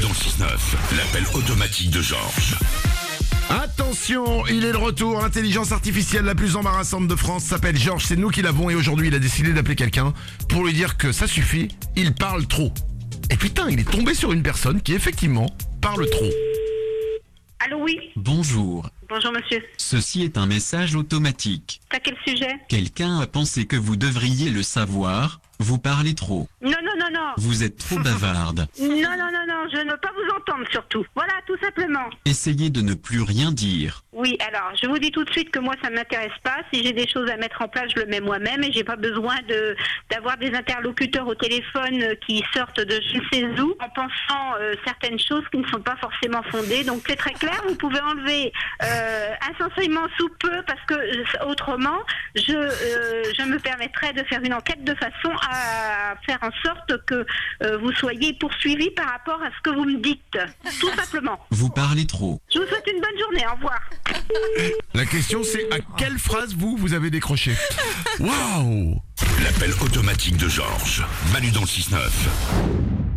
dans le 6-9, l'appel automatique de Georges. Attention, il est de retour. L'intelligence artificielle la plus embarrassante de France s'appelle Georges. C'est nous qui l'avons et aujourd'hui il a décidé d'appeler quelqu'un pour lui dire que ça suffit, il parle trop. Et putain, il est tombé sur une personne qui effectivement parle trop. Allô, oui. Bonjour. Bonjour, monsieur. Ceci est un message automatique. C'est à quel sujet? Quelqu'un a pensé que vous devriez le savoir. Vous parlez trop. Non, non, non, non. Vous êtes trop bavarde. Non, non, non, non, je ne veux pas vous entendre surtout. Voilà, tout simplement. Essayez de ne plus rien dire. Oui, alors, je vous dis tout de suite que moi, ça ne m'intéresse pas. Si j'ai des choses à mettre en place, je le mets moi-même et j'ai pas besoin d'avoir des interlocuteurs au téléphone qui sortent de je ne sais où en pensant certaines choses qui ne sont pas forcément fondées. Donc, c'est très clair. Vous pouvez enlever insensiblement sous peu parce que autrement, je me permettrais de faire une enquête de façon à faire en sorte que vous soyez poursuivi par rapport à ce que vous me dites. Tout simplement. Vous parlez trop. Je vous souhaite une bonne journée. Au revoir. La question c'est à quelle phrase vous avez décroché? Waouh! L'appel automatique de Georges. Manu dans le 6-9.